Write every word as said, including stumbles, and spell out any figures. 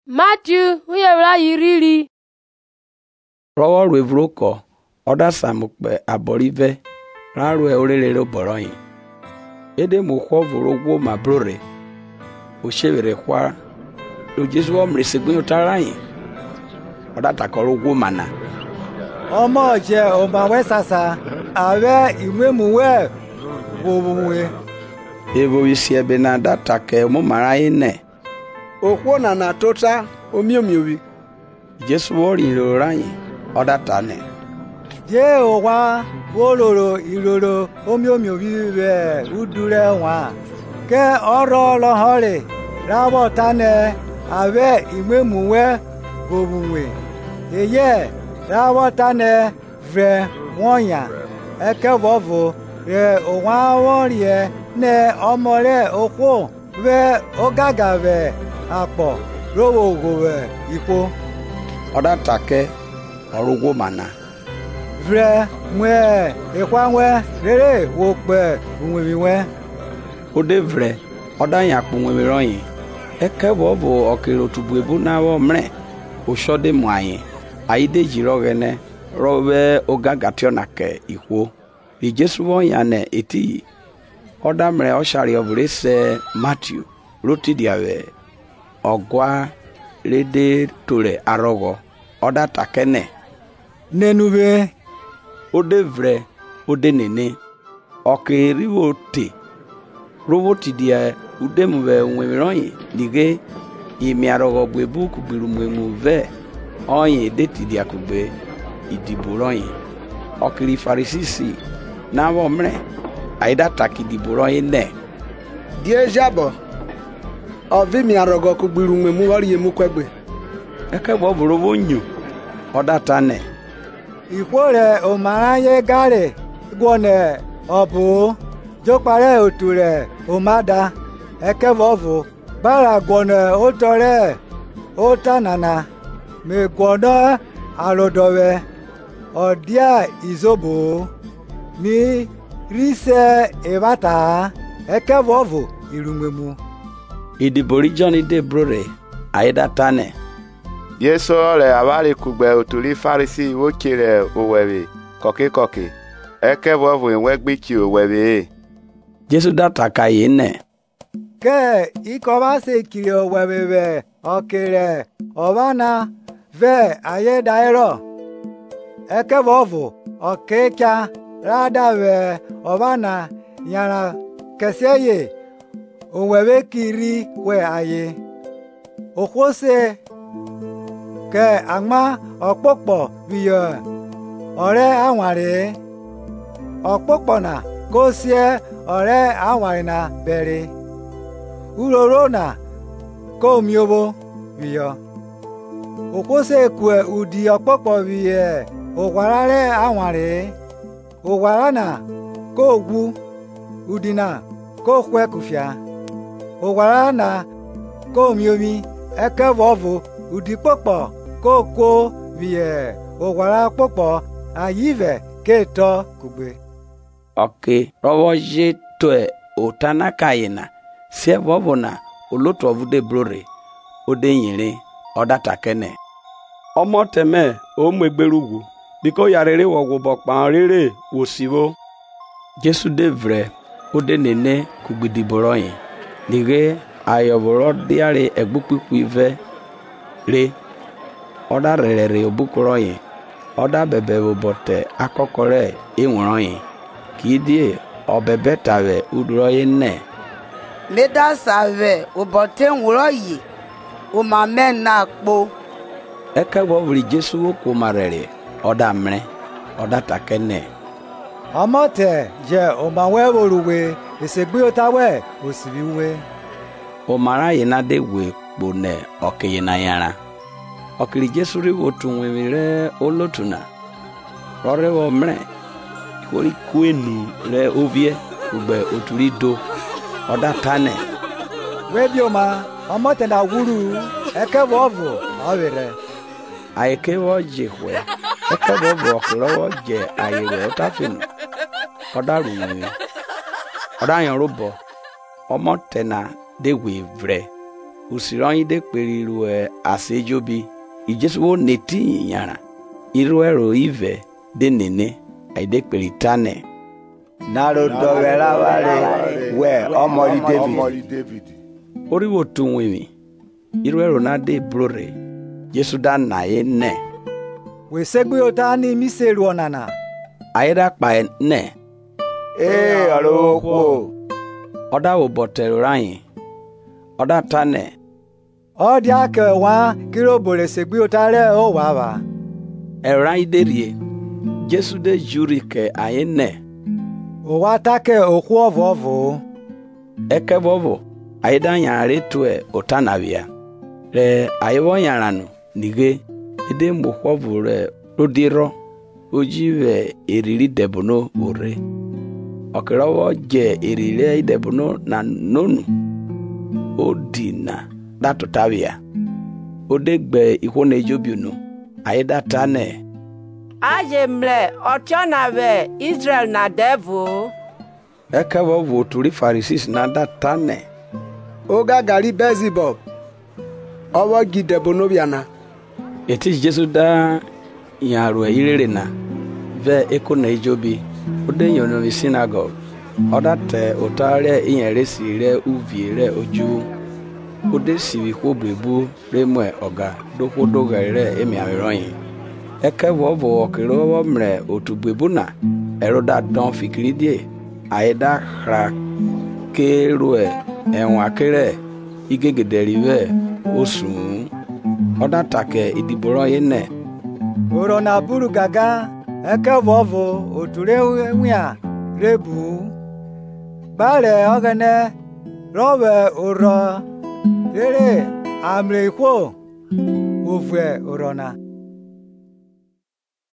Matthew uyewra yiriri. Rowo revroko oda samukpe aborive raru e orelere boroyin. Ede mo kwo vorogwo mabrore. O shewere kwa lo Jesu o mresegbe otarayin. Oda takorogwo mana. Ọmọ je o ma we sasa ave imwemuwe wowe. Evo isi ebe na data ke mo marayin ne. Okwo na na tota omiomiowi. Jesu wori lo rayin oda tane. Je o wa woloro iloro omiomiowi we udure wa. Ke oro lo hore rawo tane ave imwemuwe wowe. Eye rawo tane vre wonya. Eke vovo re o wa worie ne omore okwo we ogagave apo rowo gowe ipo Oda take orugwo mana. vre mwe ikwanwe rere wo pe unwewiwe Ode vre oda yakpu nweweroyin. Eke bobo okero tubu ebu na wo mre. Oshode mu ayin. Aide jirogene robe ogagatio na ke ikwo. Bi Jesu won ya ne eti. Oda mre oshari ovure se Matthew roti diawe. Ogwa lede tore arogo oda takene nenube ode vre ode nene okeriwo te roboti dia udemwe nweroyin dige imi arogo gbebu kubiru mwemu ve oyin deti dia kugbe idiboroyin okiri farisisi na wo mre aida takidiboroyin ne Die jabo Ovi mi arogo kugbiru mwemu wari yemu kwegbe. Eke bo borobo nyu oda tane. ikwore o maraye gare gwone obu jopare oture o mada eke vovo bara gwone otore otanana me gwone arodowe odia izobo ni rise evata eke vovo irumemu Idibori Johnny de brore aida tane. Yesu le avale kugbe otuli farisi wokire owewe koke koke eke vovo enwegbichi owewe. Jesu data kayene. ke ikoba se kiri owewe okire obana ve aye dairo eke vovo okecha rada ve obana yara keseye owewe kiri we aye okwose ke agma okpokpo biyo ore anware okpokpo na kosie ore anware na bere uroro na komiobo biyo okwose kwe udi okpokpo biye ogwarare anware ogwara na kogwu udina kokwe kufia ogwara na komiomi eke vovo udikpokpo koko vie ogwara kpokpo ayive keto kugbe. Oke rowo je toe otana kayena. Sie vovo na oloto ovude brore ode yire oda takene. Omo teme o mwegberugwu biko yarere wogwo bokpa rere wosiwo. Jesu de vre ode nene kugbidiboroyin. Dige ayoboro diare egbukpiku ive re oda rere obukoroyin oda bebe obote akokore enworoyin kidie obebe tawe uduroyin ne Leda save obote nworoyi o ma men na po eke bobri Jesu oko marere oda mre oda takene Omote je o ma we woruwe esegbe otawe osibiwe o mara yina de we gbone okeyina yara okiri Jesu ri otu nwere olotuna rore wo mre kori kwenu re ovie ugbe oturi do oda tane we bioma omote na wuru eke vovo awere ayeke wo jehwe eke bobo okiro je ayewe otafinu oda runwe oda yan robo omote na de we vre usironyi de periru e asejobi ijesu wo neti yara iru ero ive de nene aide peritane naro dovera wale we omori David oriwo tunwimi iru ero na de brore Jesu da na ye ne we segbe otani miseru onana aida pa ne eh aroko oda wo boteru ran oda tane odi ake wa kiro bore segbe otare o wa ba eran iderie Jesu de juri ke aye ne o wa take okwu ovovo eke vovo aida yare to e otanavia re ayo yaranu nige ide mokwo re rodiro ojiwe eriri debono ore okirawo je eriri debono na nonu odina datotavia odegbe ihona ejobiunu aida tane aje mle otiona ve Israel na devil ekebo voturi Pharisees na datane oga gari Beelzebub owo gidebono biana eti Jesu da yaro irere na ve ekona ejobi ode yono vi synagogue odate otare iyere sire uviere oju ode sivi kobrebu remwe oga dokodogere emiaweroyin ekebo bo okiro mre otugbebuna eroda don fikiridie aida khra kerue enwa kere igegederiwe osun oda take idiboro yene oro na buru gaga ekebo vo oture nwia rebu bare ogene rowe oro rere amre kwo ovwe orona